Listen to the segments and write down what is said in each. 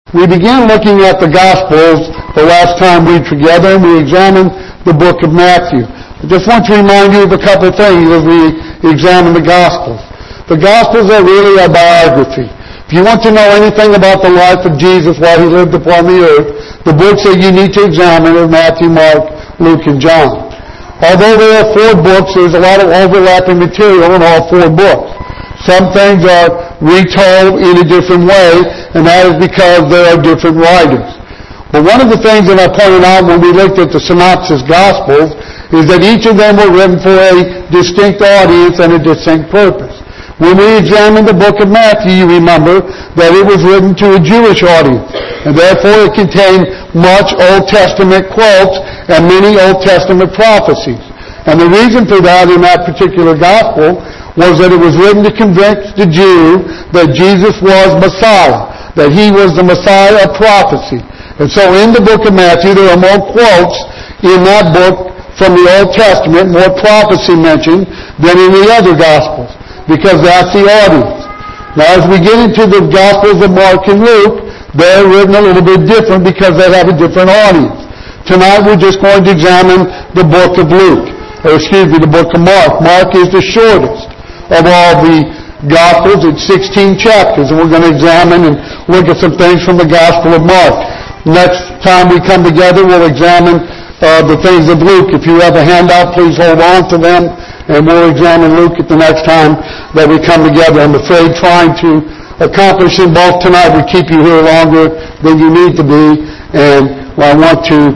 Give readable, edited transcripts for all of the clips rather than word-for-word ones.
We began looking at the Gospels the last time we were together, and we examined the book of Matthew. I just want to remind you of a couple things as we examine the Gospels. The Gospels are really a biography. If you want to know anything about the life of Jesus while he lived upon the earth, the books that you need to examine are Matthew, Mark, Luke, and John. Although there are 4 books, there's a lot of overlapping material in all 4 books. Some things are retold in a different way, and that is because there are different writers. But one of the things that I pointed out when we looked at the synopsis Gospels is that each of them were written for a distinct audience and a distinct purpose. When we examined the book of Matthew, you remember that it was written to a Jewish audience, and therefore it contained much Old Testament quotes and many Old Testament prophecies. And the reason for that in that particular gospel was that it was written to convince the Jew that Jesus was Messiah, that he was the Messiah of prophecy. And so in the book of Matthew, there are more quotes in that book from the Old Testament, more prophecy mentioned than in the other Gospels, because that's the audience. Now, as we get into the Gospels of Mark and Luke, they're written a little bit different because they have a different audience. Tonight, we're just going to examine the book of Luke, the book of Mark. Mark is the shortest of all the Gospels. It's 16 chapters, and we're going to examine and look at some things from the Gospel of Mark. Next time we come together, we'll examine the things of Luke. If you have a handout, please hold on to them, and we'll examine Luke at the next time that we come together. I'm afraid trying to accomplish them both tonight would keep you here longer than you need to be, and I want to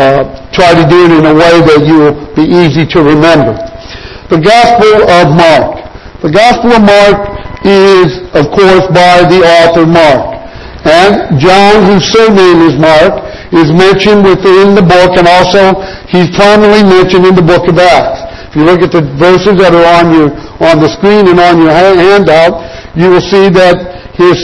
try to do it in a way that you will be easy to remember. The Gospel of Mark. The Gospel of Mark is, of course, by the author Mark. And John, whose surname is Mark, is mentioned within the book, and also he's prominently mentioned in the book of Acts. If you look at the verses that are on the screen and on your handout, you will see that his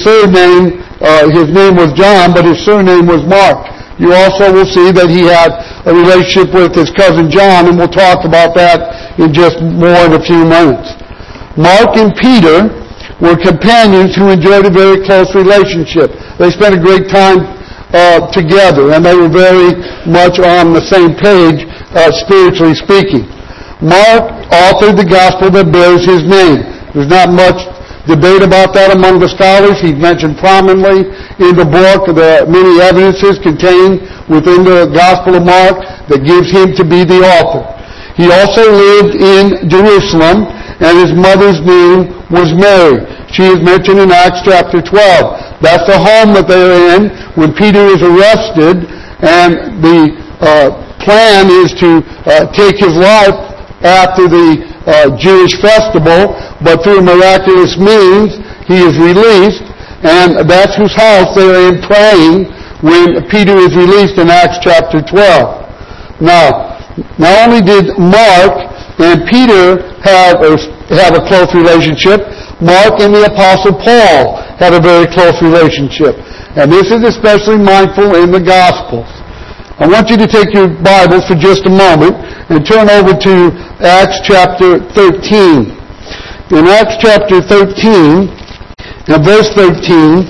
name was John, but his surname was Mark. You also will see that he had a relationship with his cousin John, and we'll talk about that in just more in a few minutes. Mark and Peter were companions who enjoyed a very close relationship. They spent a great time together, and they were very much on the same page, spiritually speaking. Mark authored the gospel that bears his name. There's not much debate about that among the scholars. He's mentioned prominently in the book. There are many evidences contained within the Gospel of Mark that gives him to be the author. He also lived in Jerusalem, and his mother's name was Mary. She is mentioned in Acts chapter 12. That's the home that they're in when Peter is arrested, and the plan is to take his life after the Jewish festival, but through miraculous means he is released, and that's whose house they're in praying when Peter is released in Acts chapter 12. Now, not only did Mark and Peter have a close relationship, Mark and the Apostle Paul had a very close relationship. And this is especially mindful in the Gospels. I want you to take your Bibles for just a moment and turn over to Acts chapter 13. In Acts chapter 13, and verse 13,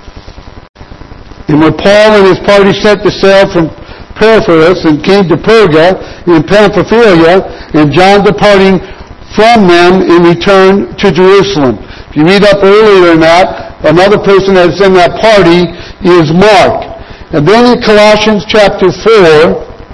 and when Paul and his party set to sail from Paphos and came to Perga in Pamphylia, and John departing from them in return to Jerusalem. If you read up earlier in that, another person that's in that party is Mark. And then in Colossians chapter 4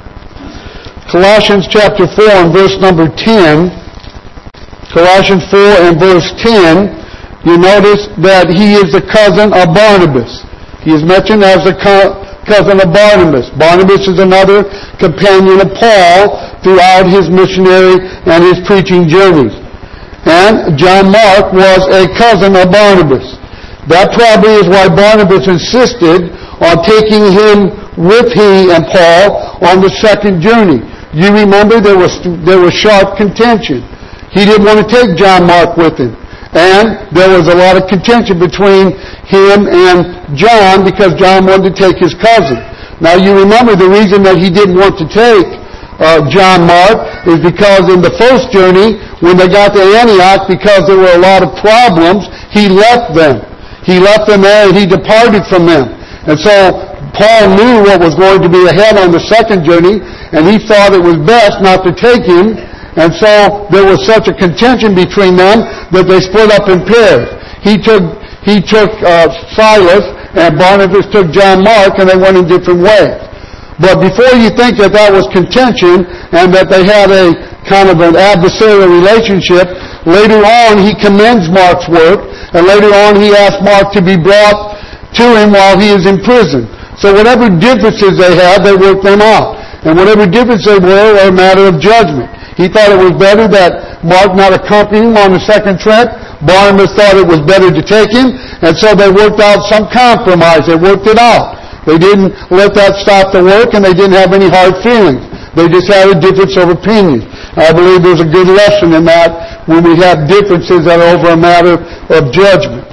and verse number 10, Colossians 4 and verse 10, you notice that he is the cousin of Barnabas. He is mentioned as the cousin of Barnabas. Barnabas is another companion of Paul throughout his missionary and his preaching journeys. And John Mark was a cousin of Barnabas. That probably is why Barnabas insisted on taking him with he and Paul on the second journey. You remember there was sharp contention. He didn't want to take John Mark with him. And there was a lot of contention between him and John because John wanted to take his cousin. Now you remember the reason that he didn't want to take John Mark is because in the first journey, when they got to Antioch, because there were a lot of problems, he left them. He left them there and he departed from them. And so Paul knew what was going to be ahead on the second journey, and he thought it was best not to take him. And so there was such a contention between them that they split up in pairs. He took Silas, and Barnabas took John Mark, and they went in different ways. But before you think that that was contention and that they had a kind of an adversarial relationship, later on he commends Mark's work, and later on he asked Mark to be brought to him while he is in prison. So whatever differences they had, they worked them out. And whatever differences they were a matter of judgment. He thought it was better that Mark not accompany him on the second trip. Barnabas thought it was better to take him, and so they worked out some compromise. They worked it out. They didn't let that stop the work, and they didn't have any hard feelings. They just had a difference of opinion. I believe there's a good lesson in that when we have differences that are over a matter of judgment.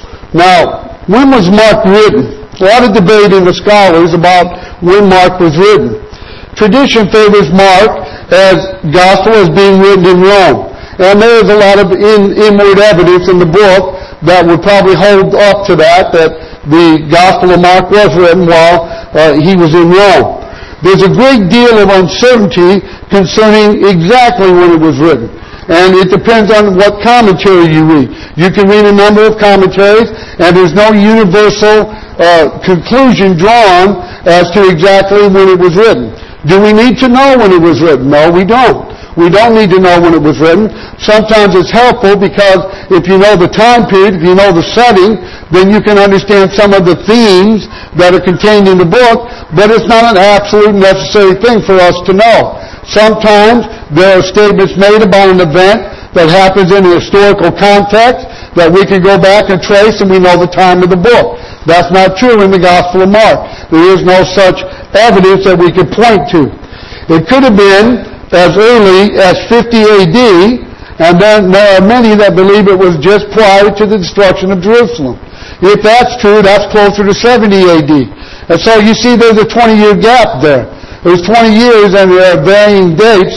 Now, when was Mark written? A lot of debate in the scholars about when Mark was written. Tradition favors Mark as gospel as being written in Rome. And there is a lot of inward evidence in the book that would probably hold up to that the Gospel of Mark was written while he was in Rome. There's a great deal of uncertainty concerning exactly when it was written. And it depends on what commentary you read. You can read a number of commentaries, and there's no universal conclusion drawn as to exactly when it was written. Do we need to know when it was written? No, we don't. We don't need to know when it was written. Sometimes it's helpful because if you know the time period, if you know the setting, then you can understand some of the themes that are contained in the book, but it's not an absolute necessary thing for us to know. Sometimes there are statements made about an event that happens in a historical context that we can go back and trace, and we know the time of the book. That's not true in the Gospel of Mark. There is no such evidence that we could point to. It could have been as early as 50 A.D., and then there are many that believe it was just prior to the destruction of Jerusalem. If that's true, that's closer to 70 A.D. And so you see there's a 20-year gap there. There's 20 years and there are varying dates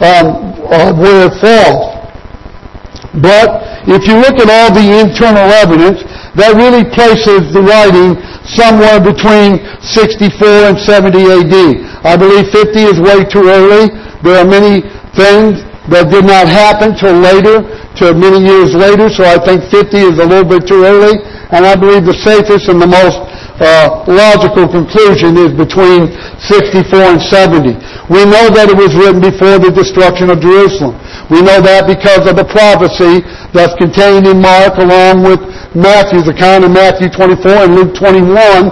where it falls. But if you look at all the internal evidence, that really places the writing somewhere between 64 and 70 A.D. I believe 50 is way too early. There are many things that did not happen till later, till many years later, so I think 50 is a little bit too early, and I believe the safest and the most logical conclusion is between 64 and 70. We know that it was written before the destruction of Jerusalem. We know that because of the prophecy that's contained in Mark along with Matthew's account in Matthew 24 and Luke 21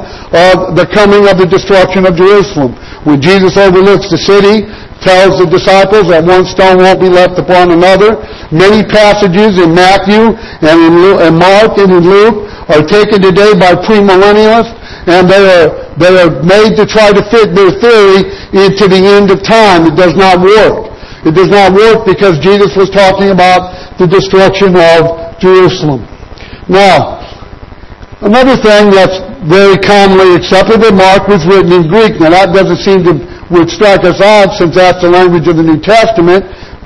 of the coming of the destruction of Jerusalem. When Jesus overlooks the city, tells the disciples that one stone won't be left upon another. Many passages in Matthew and in Mark and in Luke are taken today by premillennialists, and they are made to try to fit their theory into the end of time. It does not work. It does not work because Jesus was talking about the destruction of Jerusalem. Now, another thing that's very commonly accepted, that Mark was written in Greek. Now that doesn't seem to would strike us odd since that's the language of the New Testament,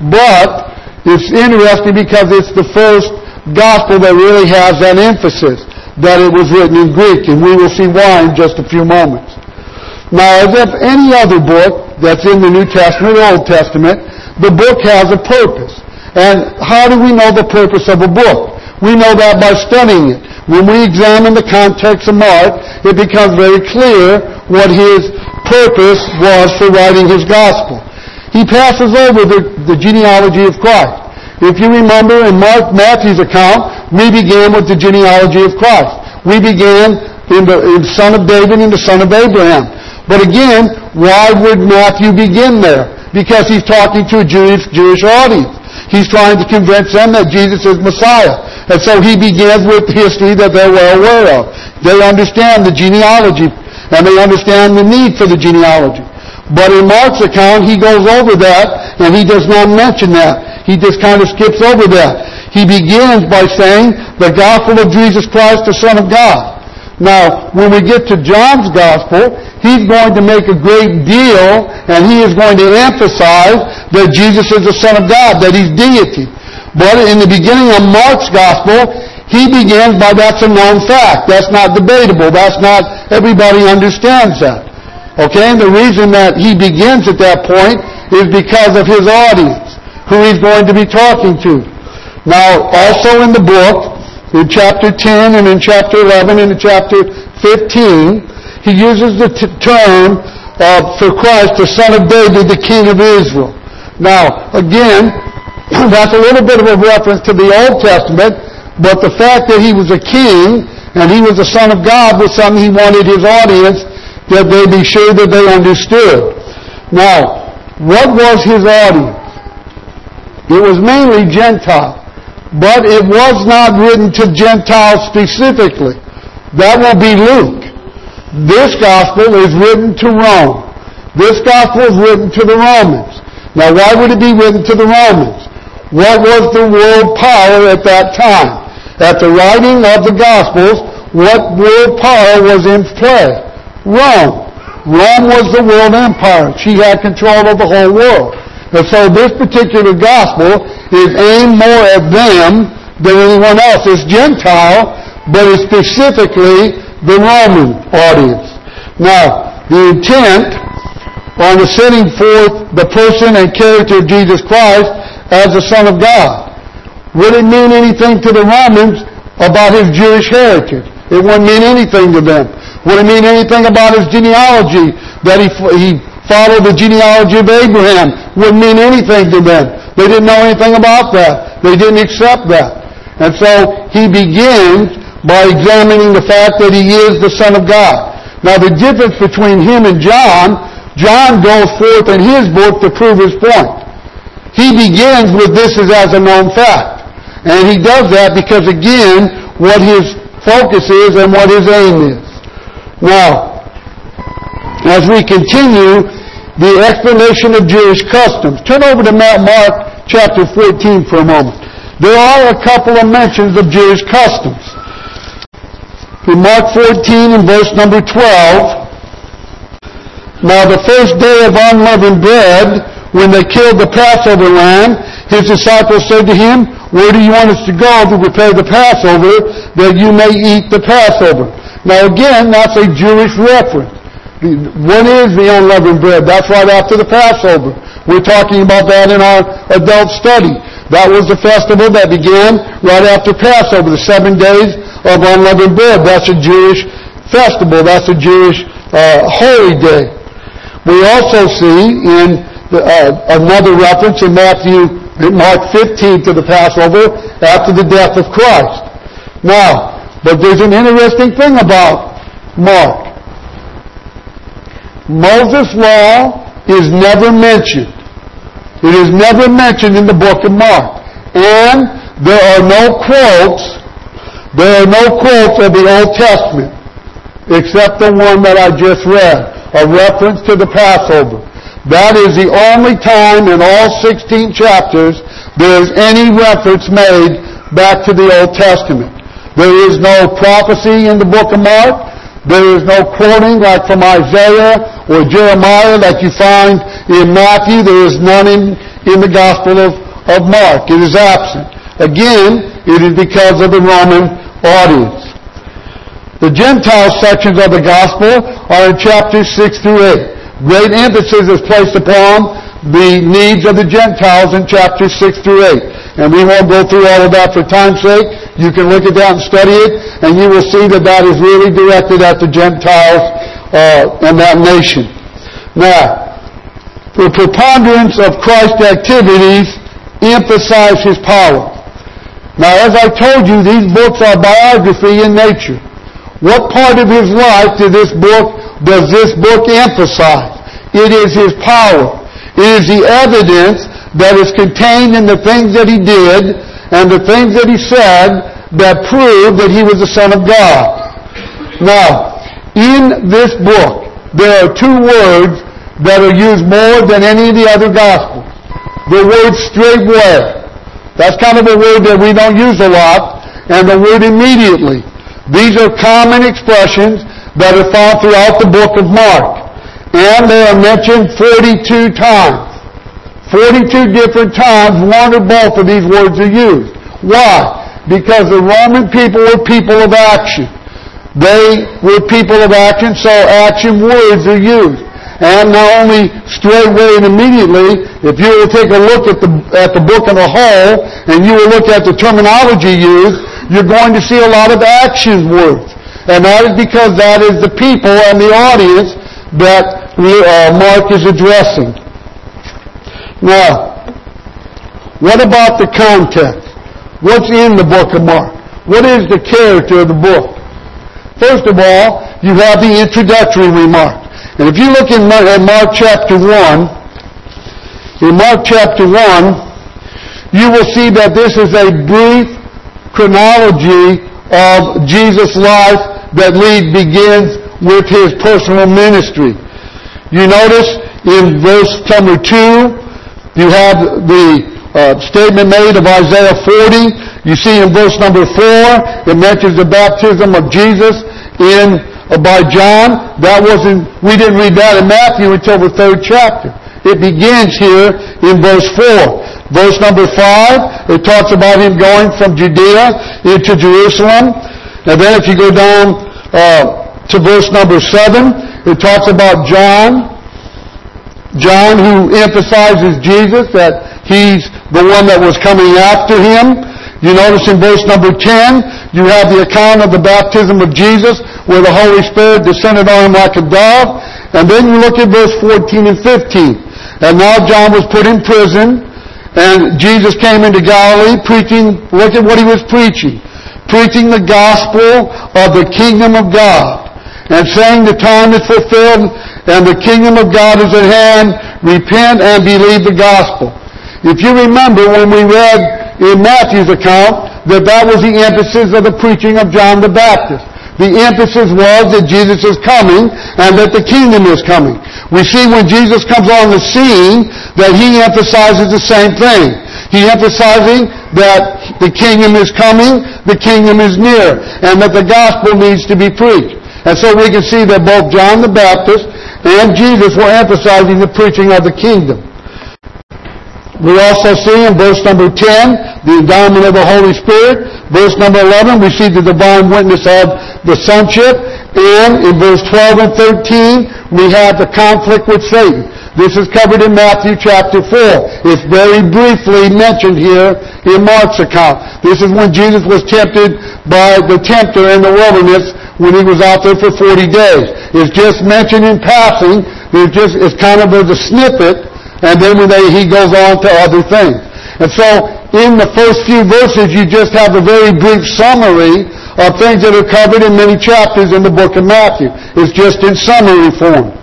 but it's interesting because it's the first gospel that really has that emphasis, that it was written in Greek, and we will see why in just a few moments. Now, as if any other book that's in the New Testament or Old Testament, the book has a purpose. And how do we know the purpose of a book? We know that by studying it. When we examine the context of Mark, it becomes very clear what his purpose was for writing his gospel. He passes over the genealogy of Christ. If you remember in Matthew's account, we began with the genealogy of Christ. We began in the son of David and the son of Abraham. But again, why would Matthew begin there? Because he's talking to a Jewish audience. He's trying to convince them that Jesus is Messiah. And so he begins with history that they're well aware of. They understand the genealogy, and they understand the need for the genealogy. But in Mark's account, he goes over that, and he does not mention that. He just kind of skips over that. He begins by saying, the gospel of Jesus Christ, the Son of God. Now, when we get to John's gospel, he's going to make a great deal, and he is going to emphasize that Jesus is the Son of God, that he's deity. But in the beginning of Mark's gospel, he begins by that's a known fact. That's not debatable. That's not Everybody understands that. Okay, and the reason that he begins at that point is because of his audience, who he's going to be talking to. Now, also in the book, in chapter 10 and in chapter 11 and in chapter 15, he uses the term for Christ, the Son of David, the King of Israel. Now, again, that's a little bit of a reference to the Old Testament, but the fact that he was a king and he was the Son of God was something he wanted his audience that they be sure that they understood. Now, what was his audience? It was mainly Gentile, but it was not written to Gentiles specifically. That will be Luke. This gospel is written to Rome. This gospel is written to the Romans. Now, why would it be written to the Romans? What was the world power at that time? At the writing of the Gospels, what world power was in play? Rome. Rome was the world empire. She had control of the whole world. And so this particular gospel is aimed more at them than anyone else. It's Gentile, but it's specifically the Roman audience. Now, the intent on the setting forth the person and character of Jesus Christ as the Son of God. Would it mean anything to the Romans about his Jewish heritage? It wouldn't mean anything to them. Would it mean anything about his genealogy, that he followed the genealogy of Abraham? Wouldn't mean anything to them. They didn't know anything about that. They didn't accept that. And so he begins by examining the fact that he is the Son of God. Now, the difference between him and John goes forth in his book to prove his point. He begins with this as a known fact. And he does that because, again, what his focus is and what his aim is. Now, as we continue the explanation of Jewish customs, turn over to Mark chapter 14 for a moment. There are a couple of mentions of Jewish customs. In Mark 14 and verse number 12, now the first day of unleavened bread, when they killed the Passover lamb, his disciples said to him, "Where do you want us to go to prepare the Passover, that you may eat the Passover?" Now again, that's a Jewish reference. When is the unleavened bread? That's right after the Passover. We're talking about that in our adult study. That was the festival that began right after Passover, the 7 days of unleavened bread. That's a Jewish festival. That's a Jewish holy day. We also see in another reference in Mark 15 to the Passover after the death of Christ. Now, but there's an interesting thing about Mark. Moses' law is never mentioned. It is never mentioned in the book of Mark. And there are no quotes of the Old Testament, except the one that I just read, a reference to the Passover. That is the only time in all 16 chapters there is any reference made back to the Old Testament. There is no prophecy in the book of Mark. There is no quoting like from Isaiah or Jeremiah like you find in Matthew. There is none in the Gospel of Mark. It is absent. Again, it is because of the Roman audience. The Gentile sections of the Gospel are in chapters 6 through 8. Great emphasis is placed upon the needs of the Gentiles in chapters 6 through 8. And we won't go through all of that for time's sake. You can look at that and study it, and you will see that that is really directed at the Gentiles and that nation. Now, the preponderance of Christ's activities emphasize his power. Now, as I told you, these books are biography in nature. What part of his life does this book emphasize? It is his power. It is the evidence that is contained in the things that he did and the things that he said that prove that he was the Son of God. Now, in this book, there are two words that are used more than any of the other Gospels. The word straightway. That's kind of a word that we don't use a lot. And the word immediately. These are common expressions that are found throughout the book of Mark. And they are mentioned 42 times. 42 different times, one or both of these words are used. Why? Because the Roman people were people of action. They were people of action, so action words are used. And not only straightway and immediately, if you will take a look at the book as a whole, and you will look at the terminology used, you're going to see a lot of action words. And that is because that is the people and the audience that Mark is addressing. Now, what about the context? What's in the book of Mark? What is the character of the book? First of all, you have the introductory remark. And if you look in Mark chapter 1, you will see that this is a brief chronology of Jesus' life that begins with his personal ministry. You notice in verse number 2, you have the statement made of Isaiah 40. You see in verse number 4, it mentions the baptism of Jesus by John. We didn't read that in Matthew until the 3rd chapter. It begins here in verse 4. Verse number 5, it talks about him going from Judea into Jerusalem. And then if you go down to verse number 7, it talks about John who emphasizes Jesus, that he's the one that was coming after him. You notice in verse number 10, you have the account of the baptism of Jesus where the Holy Spirit descended on him like a dove. And then you look at verse 14 and 15. And now John was put in prison, and Jesus came into Galilee preaching. Look at what he was preaching. Preaching the gospel of the kingdom of God, and saying the time is fulfilled and the kingdom of God is at hand. Repent and believe the gospel. If you remember when we read in Matthew's account that was the emphasis of the preaching of John the Baptist. The emphasis was that Jesus is coming and that the kingdom is coming. We see when Jesus comes on the scene that he emphasizes the same thing. He emphasizing that the kingdom is coming, the kingdom is near, and that the gospel needs to be preached. And so we can see that both John the Baptist and Jesus were emphasizing the preaching of the kingdom. We also see in verse number 10, the endowment of the Holy Spirit. Verse number 11, we see the divine witness of the sonship. And in verse 12 and 13, we have the conflict with Satan. This is covered in Matthew chapter 4. It's very briefly mentioned here in Mark's account. This is when Jesus was tempted by the tempter in the wilderness when he was out there for 40 days. It's just mentioned in passing. It's kind of a snippet. And then he goes on to other things. And so, in the first few verses, you just have a very brief summary of things that are covered in many chapters in the book of Matthew. It's just in summary form.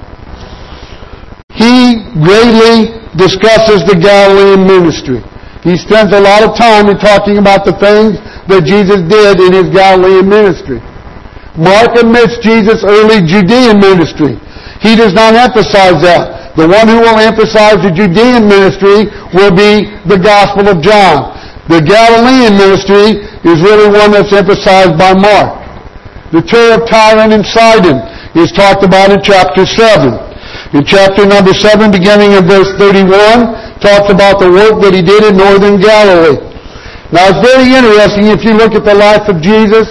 He greatly discusses the Galilean ministry. He spends a lot of time in talking about the things that Jesus did in his Galilean ministry. Mark admits Jesus' early Judean ministry. He does not emphasize that. The one who will emphasize the Judean ministry will be the Gospel of John. The Galilean ministry is really one that's emphasized by Mark. The tour of Tyre and Sidon is talked about in chapter 7. In chapter number 7, beginning in verse 31, talks about the work that he did in northern Galilee. Now it's very interesting if you look at the life of Jesus.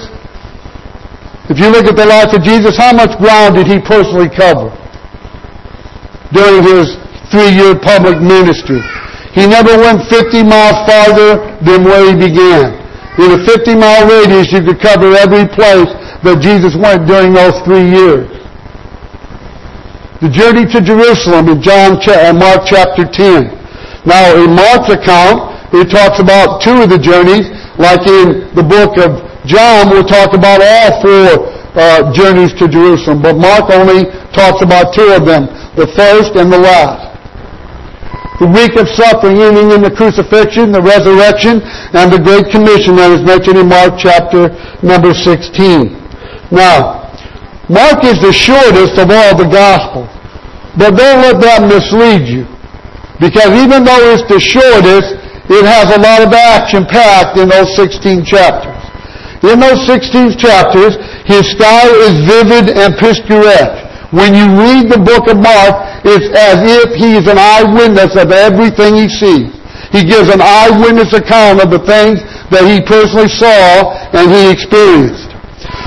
How much ground did he personally cover during his 3-year public ministry? He never went 50 miles farther than where he began. In a 50-mile radius, you could cover every place that Jesus went during those 3 years. The journey to Jerusalem in Mark chapter 10. Now, in Mark's account, it talks about 2 of the journeys. Like in the book of John, we'll talk about all 4 journeys to Jerusalem. But Mark only talks about 2 of them, the first and the last. The week of suffering ending in the crucifixion, the resurrection, and the Great Commission that is mentioned in Mark chapter number 16. Now, Mark is the shortest of all the Gospels. But don't let that mislead you. Because even though it's the shortest, it has a lot of action-packed in those 16 chapters. In those 16 chapters, his style is vivid and picturesque. When you read the book of Mark, it's as if he is an eyewitness of everything he sees. He gives an eyewitness account of the things that he personally saw and he experienced.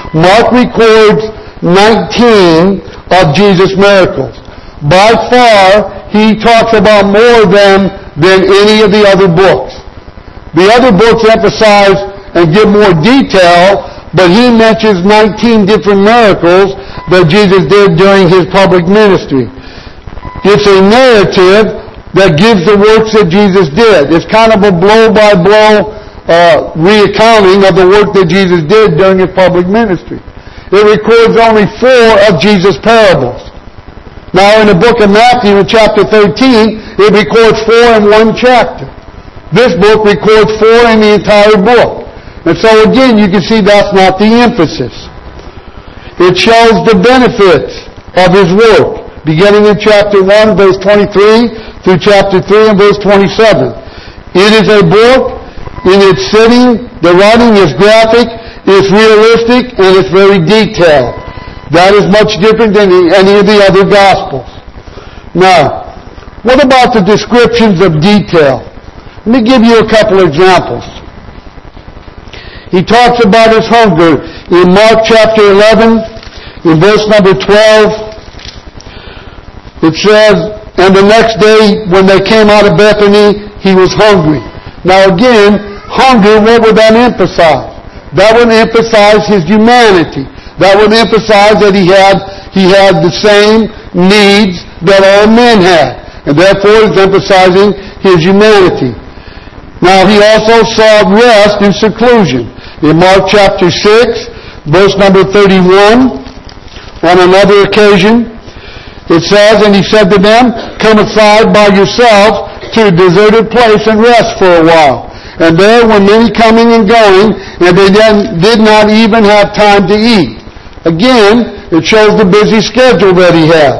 Mark records 19 of Jesus' miracles. By far, he talks about more of them than any of the other books. The other books emphasize and give more detail, but he mentions 19 different miracles that Jesus did during his public ministry. It's a narrative that gives the works that Jesus did. It's kind of a blow-by-blow recounting of the work that Jesus did during his public ministry. It records only 4 of Jesus' parables. Now in the book of Matthew in chapter 13, it records 4 in one chapter. This book records 4 in the entire book. And so again, you can see that's not the emphasis. It shows the benefits of his work, beginning in chapter 1, verse 23, through chapter 3 and verse 27. It is a book in its setting. The writing is graphic, it's realistic, and it's very detailed. That is much different than any of the other Gospels. Now, what about the descriptions of detail? Let me give you a couple examples. He talks about his hunger in Mark chapter 11, in verse number 12. It says, "And the next day when they came out of Bethany, he was hungry." Now again, hunger, what would that emphasize? That would emphasize his humanity. That would emphasize that he had the same needs that all men had. And therefore it's emphasizing his humanity. Now he also sought rest in seclusion. In Mark chapter 6, verse number 31, on another occasion, it says, "And he said to them, Come aside by yourselves to a deserted place and rest for a while. And there were many coming and going, and they did not even have time to eat." Again, it shows the busy schedule that he had.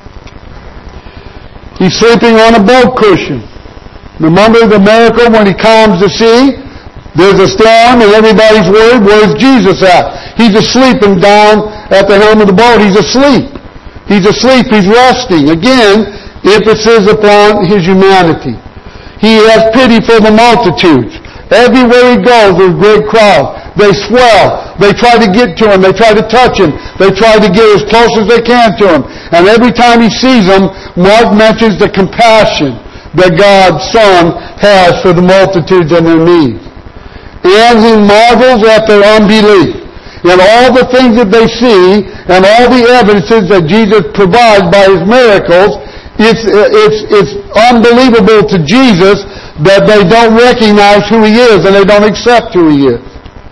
He's sleeping on a boat cushion. Remember the miracle when he calms the sea? There's a storm and everybody's worried, where's Jesus at? He's asleep and down at the helm of the boat. He's asleep. He's asleep. He's resting. Again, emphasis upon his humanity. He has pity for the multitudes. Everywhere he goes, there's a great crowd. They swell. They try to get to him. They try to touch him. They try to get as close as they can to him. And every time he sees them, Mark mentions the compassion that God's Son has for the multitudes and their needs. And he marvels at their unbelief. And all the things that they see and all the evidences that Jesus provides by his miracles, it's unbelievable to Jesus that they don't recognize who he is and they don't accept who he is.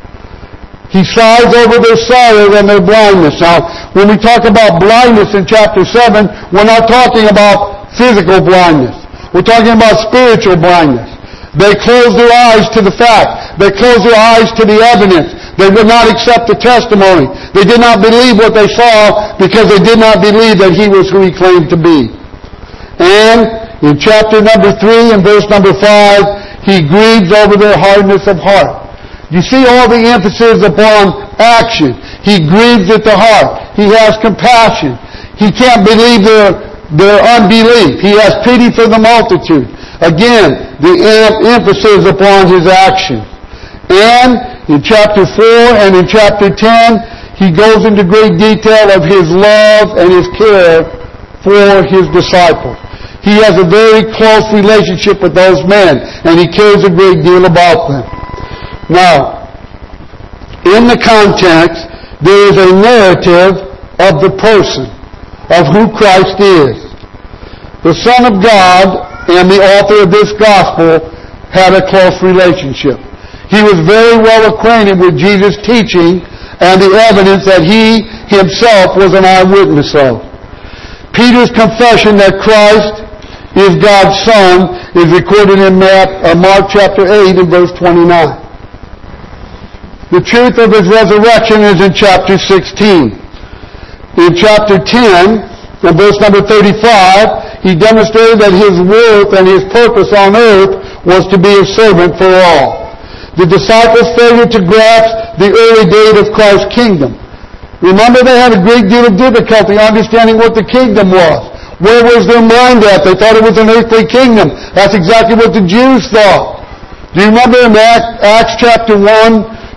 He sighs over their sorrow and their blindness. Now, when we talk about blindness in chapter 7, we're not talking about physical blindness. We're talking about spiritual blindness. They closed their eyes to the fact. They closed their eyes to the evidence. They would not accept the testimony. They did not believe what they saw because they did not believe that he was who he claimed to be. And in chapter number 3 and verse number 5, he grieves over their hardness of heart. You see all the emphasis upon action. He grieves at the heart. He has compassion. He can't believe their unbelief. He has pity for the multitude. Again, the emphasis upon his action. And in chapter 4 and in chapter 10, he goes into great detail of his love and his care for his disciples. He has a very close relationship with those men, and he cares a great deal about them. Now, in the context, there is a narrative of the person, of who Christ is. The Son of God and the author of this gospel had a close relationship. He was very well acquainted with Jesus' teaching and the evidence that he himself was an eyewitness of. Peter's confession that Christ is God's Son is recorded in Mark chapter 8 and verse 29. The truth of his resurrection is in chapter 16. In chapter 10, in verse number 35, he demonstrated that his worth and his purpose on earth was to be a servant for all. The disciples' failure to grasp the early date of Christ's kingdom. Remember, they had a great deal of difficulty understanding what the kingdom was. Where was their mind at? They thought it was an earthly kingdom. That's exactly what the Jews thought. Do you remember in Acts chapter 1,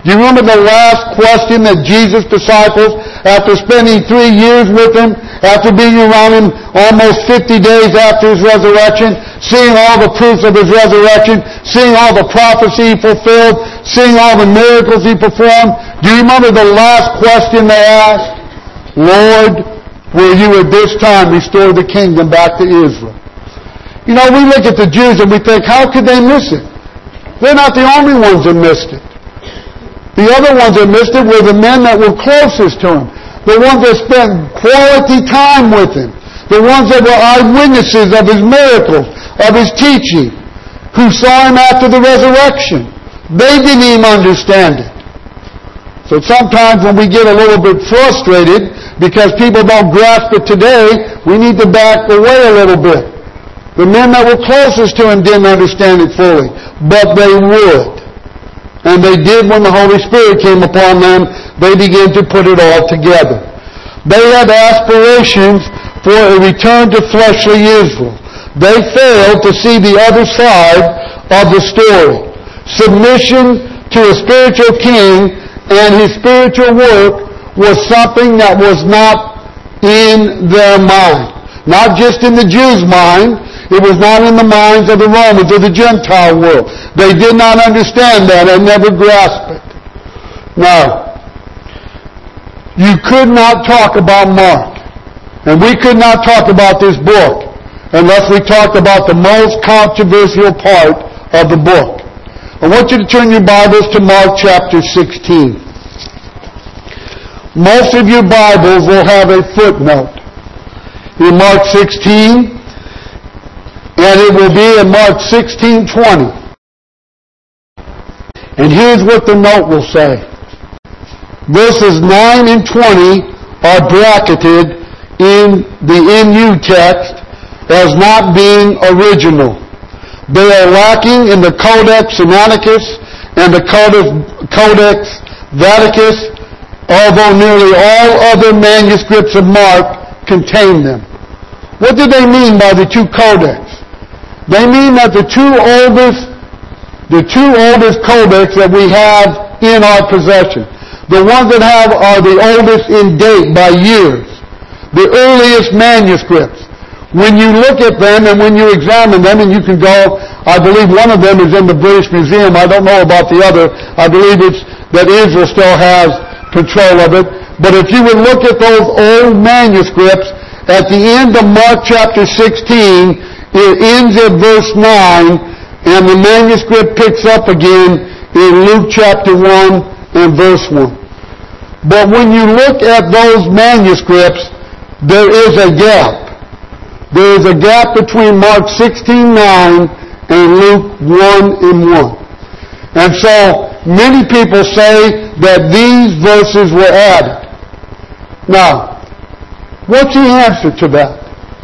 Do you remember the last question that Jesus' disciples, after spending 3 years with Him, after being around Him almost 50 days after His resurrection, seeing all the proofs of His resurrection, seeing all the prophecy He fulfilled, seeing all the miracles He performed, do you remember the last question they asked? Lord, will you at this time restore the kingdom back to Israel? You know, we look at the Jews and we think, how could they miss it? They're not the only ones that missed it. The other ones that missed it were the men that were closest to Him. The ones that spent quality time with Him. The ones that were eyewitnesses of His miracles, of His teaching, who saw Him after the resurrection. They didn't even understand it. So sometimes when we get a little bit frustrated because people don't grasp it today, we need to back away a little bit. The men that were closest to Him didn't understand it fully, but they would. And they did when the Holy Spirit came upon them. They began to put it all together. They had aspirations for a return to fleshly Israel. They failed to see the other side of the story. Submission to a spiritual king and His spiritual work was something that was not in their mind. Not just in the Jews' mind. It was not in the minds of the Romans or the Gentile world. They did not understand that and never grasped it. Now, you could not talk about Mark, and we could not talk about this book unless we talked about the most controversial part of the book. I want you to turn your Bibles to Mark chapter 16. Most of your Bibles will have a footnote in Mark 16, and it will be in Mark 16:20. And here's what the note will say. Verses 9 and 20 are bracketed in the NU text as not being original. They are lacking in the Codex Sinaiticus and the Codex Vaticanus, although nearly all other manuscripts of Mark contain them. What do they mean by the two codex? They mean that the two oldest codex that we have in our possession, the ones that are the oldest in date by years, the earliest manuscripts. When you look at them and when you examine them, and you can go, I believe one of them is in the British Museum. I don't know about the other. I believe it's that Israel still has control of it. But if you would look at those old manuscripts, at the end of Mark chapter 16, it ends at verse 9, and the manuscript picks up again in Luke chapter 1 and verse 1. But when you look at those manuscripts, there is a gap. There is a gap between Mark 16:9 and Luke 1:1. And so, many people say that these verses were added. Now, what's the answer to that?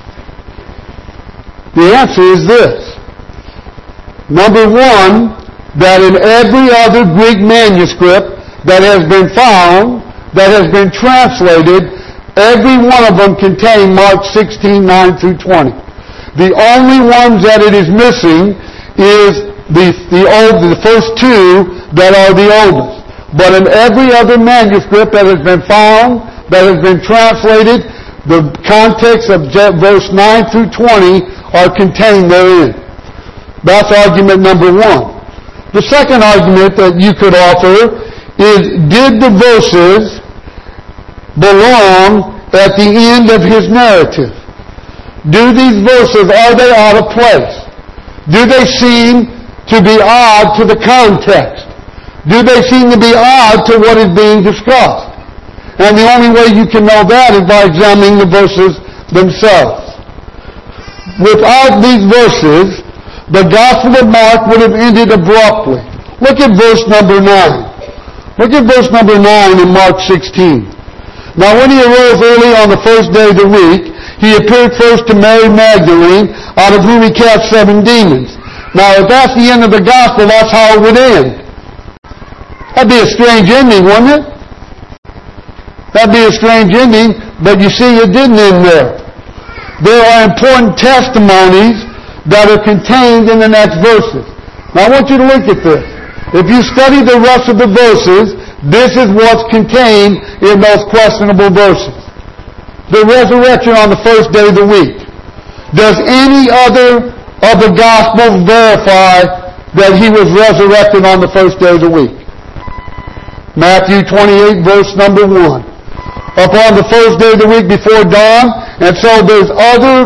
The answer is this. Number one, that in every other Greek manuscript that has been found, that has been translated, every one of them contain Mark 16:9 through 20. The only ones that it is missing is the first two that are the oldest. But in every other manuscript that has been found, that has been translated, the context of verse 9 through 20 are contained therein. That's argument number one. The second argument that you could offer is, did the verses belong at the end of his narrative? Do these verses, are they out of place? Do they seem to be odd to the context? Do they seem to be odd to what is being discussed? And the only way you can know that is by examining the verses themselves. Without these verses, the Gospel of Mark would have ended abruptly. Look at verse number 9. Look at verse number 9 in Mark 16. Now when he arose early on the first day of the week, he appeared first to Mary Magdalene, out of whom he cast 7 demons. Now if that's the end of the Gospel, that's how it would end. That'd be a strange ending, wouldn't it? That'd be a strange ending, but you see, it didn't end there. There are important testimonies that are contained in the next verses. Now I want you to look at this. If you study the rest of the verses, this is what's contained in those questionable verses. The resurrection on the first day of the week. Does any other of the Gospels verify that he was resurrected on the first day of the week? Matthew 28, verse number 1. Upon the first day of the week before dawn, and so there's other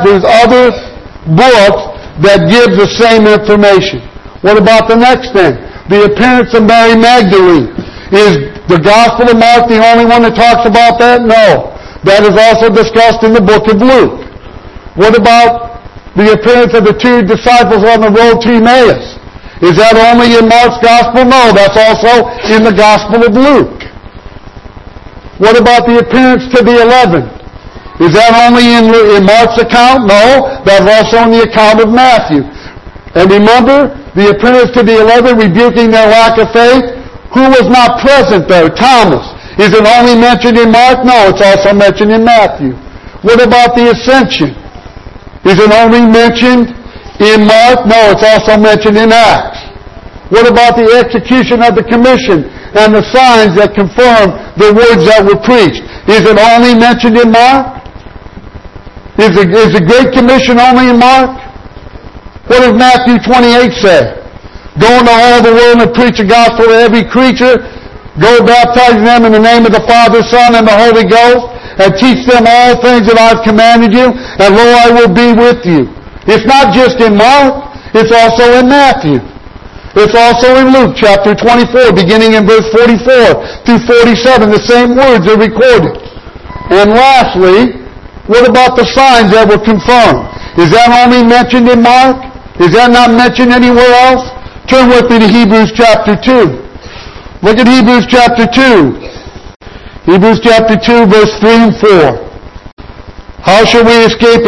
books that give the same information. What about the next thing? The appearance of Mary Magdalene. Is the Gospel of Mark the only one that talks about that? No. That is also discussed in the book of Luke. What about the appearance of the two disciples on the road to Emmaus? Is that only in Mark's Gospel? No, that's also in the Gospel of Luke. What about the appearance to the 11? Is that only in Mark's account? No, that's also in the account of Matthew. And remember, the appearance to the 11 rebuking their lack of faith? Who was not present there? Thomas. Is it only mentioned in Mark? No, it's also mentioned in Matthew. What about the ascension? Is it only mentioned in Mark? No, it's also mentioned in Acts. What about the execution of the commission and the signs that confirm the words that were preached? Is it only mentioned in Mark? Is the Great Commission only in Mark? What does Matthew 28 say? Go into all the world and preach the gospel to every creature. Go baptizing them in the name of the Father, Son, and the Holy Ghost, and teach them all things that I've commanded you, and lo, I will be with you. It's not just in Mark, it's also in Matthew. It's also in Luke chapter 24, beginning in verse 44 through 47. The same words are recorded. And lastly, what about the signs that were confirmed? Is that only mentioned in Mark? Is that not mentioned anywhere else? Turn with me to Hebrews chapter 2. Look at Hebrews chapter 2. Hebrews chapter 2, verse 3 and 4. How shall we escape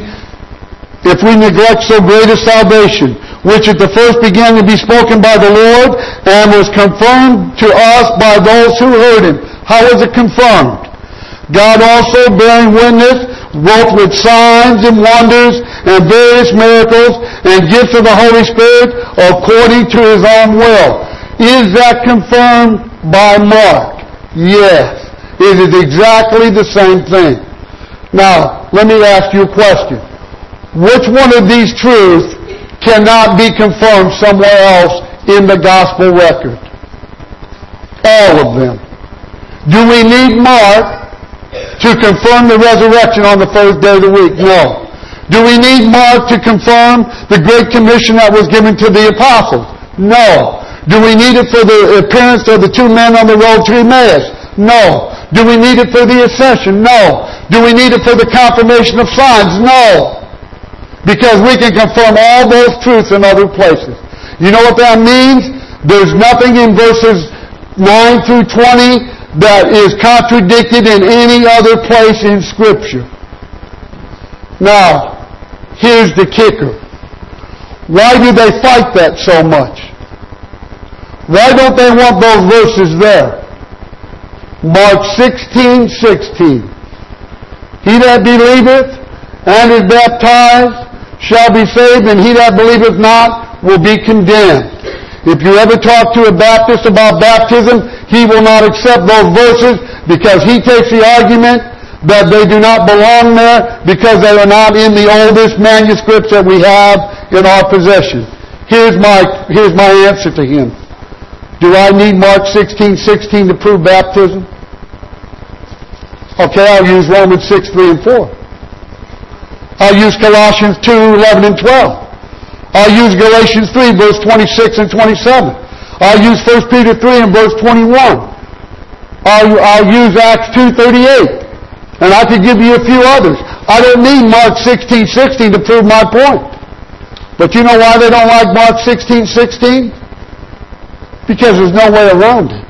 if we neglect so great a salvation, which at the first began to be spoken by the Lord, and was confirmed to us by those who heard him? How was it confirmed? God also, bearing witness, both with signs and wonders and various miracles and gifts of the Holy Spirit according to his own will. Is that confirmed by Mark? Yes. It is exactly the same thing. Now, let me ask you a question. Which one of these truths cannot be confirmed somewhere else in the gospel record? All of them. Do we need Mark to confirm the resurrection on the first day of the week? No. Do we need Mark to confirm the Great Commission that was given to the apostles? No. Do we need it for the appearance of the two men on the road to Emmaus? No. Do we need it for the ascension? No. Do we need it for the confirmation of signs? No. Because we can confirm all those truths in other places. You know what that means? There's nothing in verses 9 through 20 that is contradicted in any other place in Scripture. Now, here's the kicker. Why do they fight that so much? Why don't they want those verses there? Mark 16:16. He that believeth and is baptized shall be saved, and he that believeth not will be condemned. If you ever talk to a Baptist about baptism, he will not accept those verses because he takes the argument that they do not belong there because they are not in the oldest manuscripts that we have in our possession. Here's my answer to him. Do I need Mark 16:16 to prove baptism? Okay, I'll use Romans 6:3 and 4. I'll use Colossians 2:11 and 12. I'll use Galatians 3, verse 26 and 27. I'll use 1 Peter 3 and verse 21. I'll use Acts 2:38. And I could give you a few others. I don't need Mark 16:16 to prove my point. But you know why they don't like Mark 16:16? Because there's no way around it.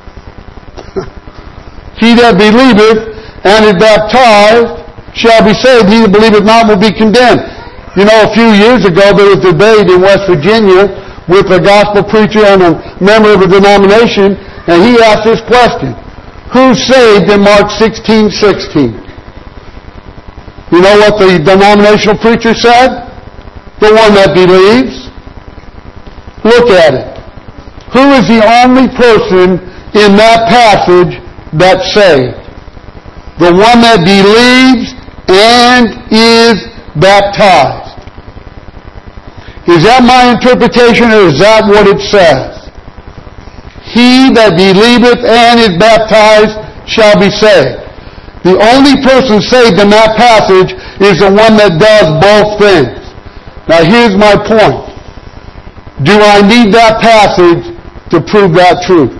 He that believeth and is baptized shall be saved. He that believeth not will be condemned. You know, a few years ago there was a debate in West Virginia with a gospel preacher and a member of a denomination, and he asked this question. Who's saved in Mark 16:16? You know what the denominational preacher said? The one that believes. Look at it. Who is the only person in that passage that's saved? The one that believes and is baptized. Is that my interpretation, or is that what it says? He that believeth and is baptized shall be saved. The only person saved in that passage is the one that does both things. Now here's my point. Do I need that passage to prove that truth?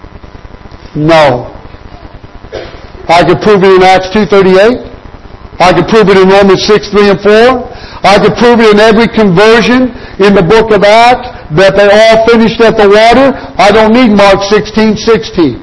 No. I could prove it in Acts 2:38. I could prove it in Romans 6:3 and 4. I could prove it in every conversion in the book of Acts that they all finished at the water. I don't need Mark 16:16.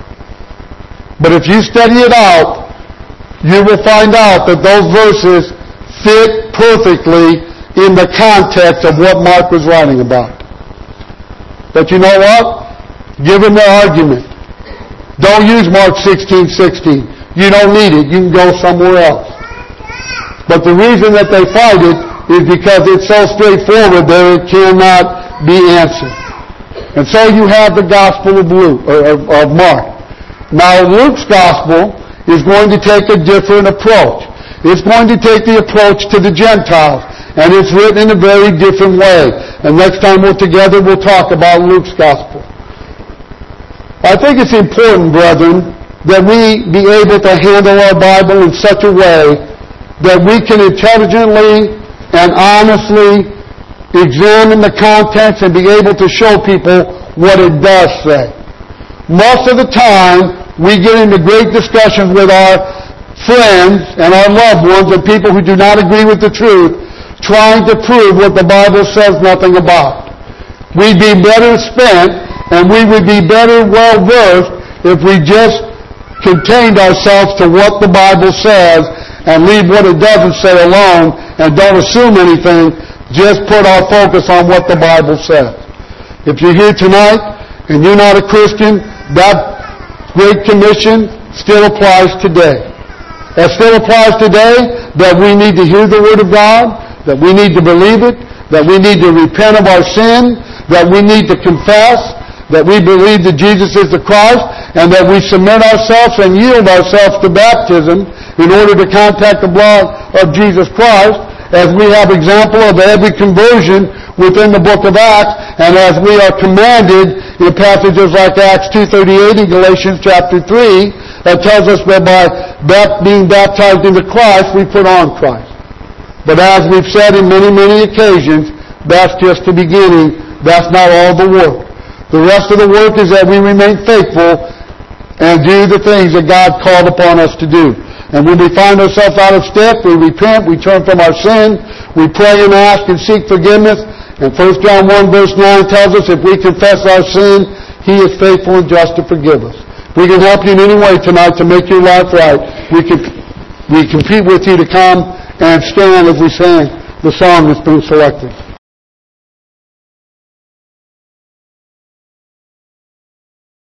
But if you study it out, you will find out that those verses fit perfectly in the context of what Mark was writing about. But you know what? Give them the argument. Don't use Mark 16:16. You don't need it. You can go somewhere else. But the reason that they fight it is because it's so straightforward that it cannot be answered. And so you have the Gospel of Mark. Now Luke's Gospel is going to take a different approach. It's going to take the approach to the Gentiles. And it's written in a very different way. And next time we're together, we'll talk about Luke's Gospel. I think it's important, brethren, that we be able to handle our Bible in such a way that we can intelligently and honestly examine the contents and be able to show people what it does say. Most of the time, we get into great discussions with our friends and our loved ones and people who do not agree with the truth, trying to prove what the Bible says nothing about. We'd be better spent and we would be better well-versed if we just contained ourselves to what the Bible says and leave what it doesn't say alone and don't assume anything, just put our focus on what the Bible says. If you're here tonight and you're not a Christian, that Great Commission still applies today. It still applies today that we need to hear the Word of God, that we need to believe it, that we need to repent of our sin, that we need to confess, that we believe that Jesus is the Christ, and that we submit ourselves and yield ourselves to baptism in order to contact the blood of Jesus Christ, as we have example of every conversion within the book of Acts, and as we are commanded in passages like Acts 2:38 and Galatians chapter 3, that tells us that by being baptized into Christ, we put on Christ. But as we've said in many, many occasions, that's just the beginning. That's not all the work. The rest of the work is that we remain faithful and do the things that God called upon us to do. And when we find ourselves out of step, we repent, we turn from our sin, we pray and ask and seek forgiveness. And 1 John 1 verse 9 tells us if we confess our sin, He is faithful and just to forgive us. If we can help you in any way tonight to make your life right, we compete with you to come and stand as we sing the song that's been selected.